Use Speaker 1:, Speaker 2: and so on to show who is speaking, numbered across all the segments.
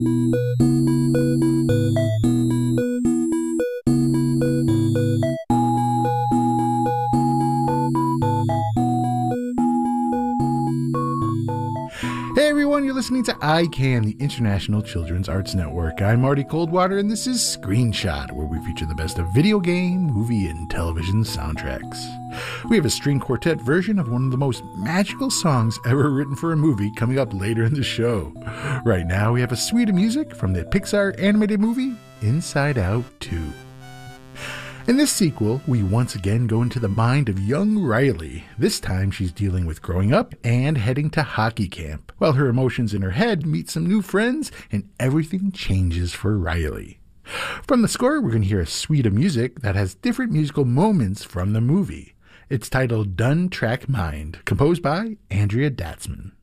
Speaker 1: Hey everyone, you're listening to ICANN, the International Children's Arts Network. I'm Marty Coldwater, and this is Screenshot, where we feature the best of video game, movie, and television soundtracks. We have a string quartet version of one of the most magical songs ever written for a movie coming up later in the show. Right now, we have a suite of music from the Pixar animated movie Inside Out 2. In this sequel, we once again go into the mind of young Riley. This time she's dealing with growing up and heading to hockey camp, while her emotions in her head meet some new friends and everything changes for Riley. From the score, we're going to hear a suite of music that has different musical moments from the movie. It's titled Dun Track Mind, composed by Andrea Datzman.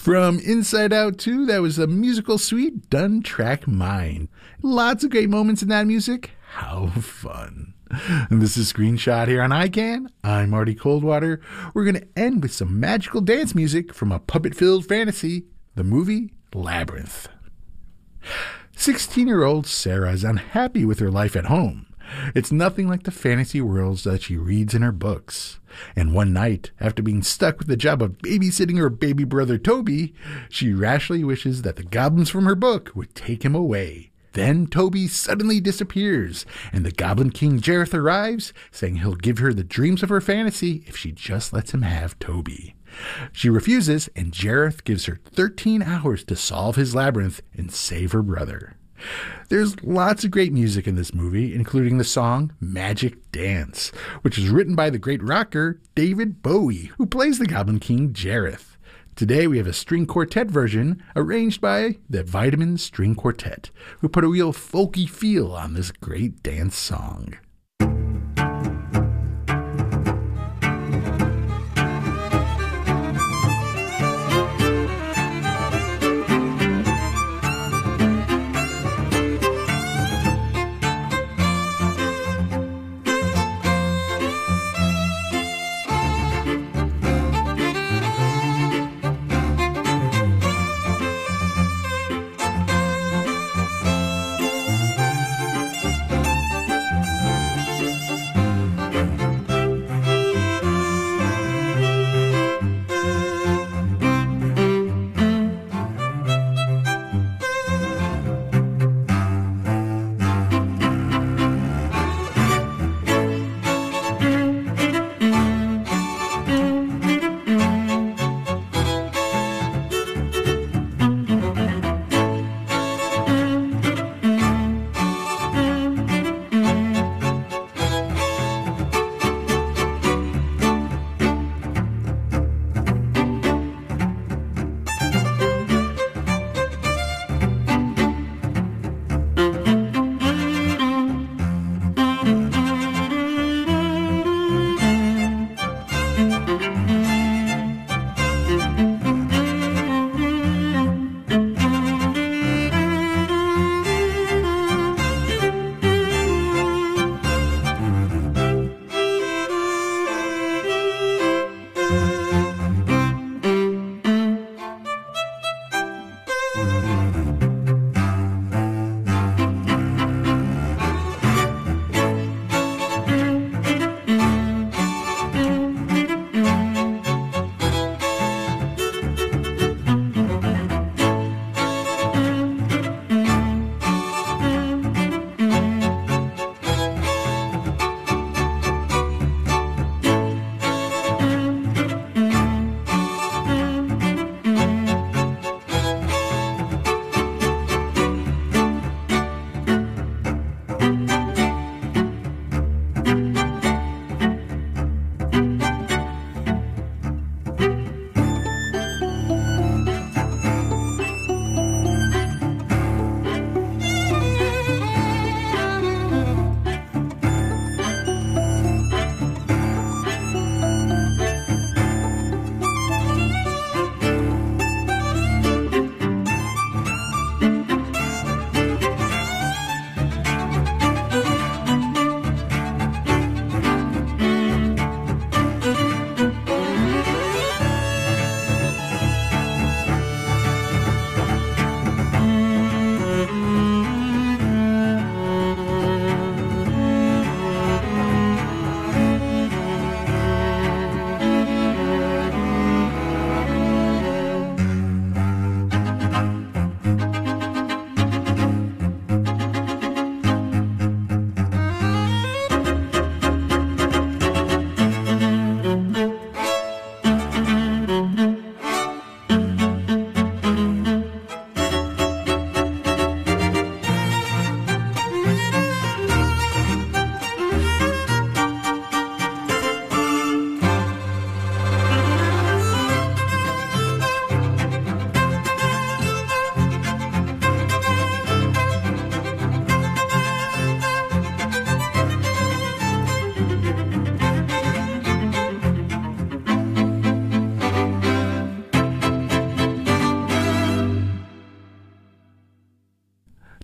Speaker 1: From Inside Out 2, that was a musical suite done track mind. Lots of great moments in that music. How fun. And this is Screenshot here on ICANN. I'm Marty Coldwater. We're going to end with some magical dance music from a puppet-filled fantasy, the movie Labyrinth. 16-year-old Sarah is unhappy with her life at home. It's nothing like the fantasy worlds that she reads in her books. And one night, after being stuck with the job of babysitting her baby brother Toby, she rashly wishes that the goblins from her book would take him away. Then Toby suddenly disappears, and the Goblin King Jareth arrives, saying he'll give her the dreams of her fantasy if she just lets him have Toby. She refuses, and Jareth gives her 13 hours to solve his labyrinth and save her brother. There's lots of great music in this movie, including the song Magic Dance, which is written by the great rocker David Bowie, who plays the Goblin King Jareth. Today we have a string quartet version arranged by the Vitamin String Quartet, who put a real folky feel on this great dance song.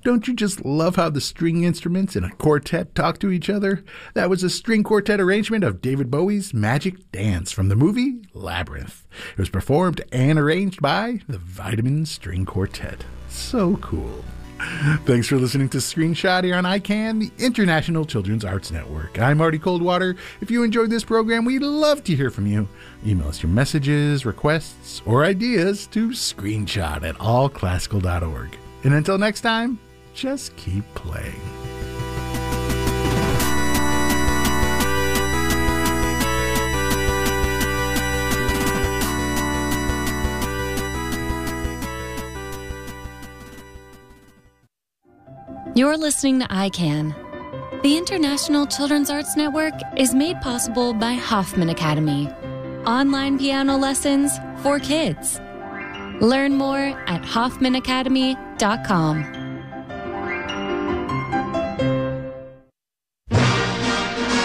Speaker 1: Don't you just love how the string instruments in a quartet talk to each other? That was a string quartet arrangement of David Bowie's Magic Dance from the movie Labyrinth. It was performed and arranged by the Vitamin String Quartet. So cool. Thanks for listening to Screenshot here on ICANN, the International Children's Arts Network. I'm Marty Coldwater. If you enjoyed this program, we'd love to hear from you. Email us your messages, requests, or ideas to screenshot@allclassical.org. And until next time, just keep playing.
Speaker 2: You're listening to ICANN. The International Children's Arts Network is made possible by Hoffman Academy. Online piano lessons for kids. Learn more at hoffmanacademy.com.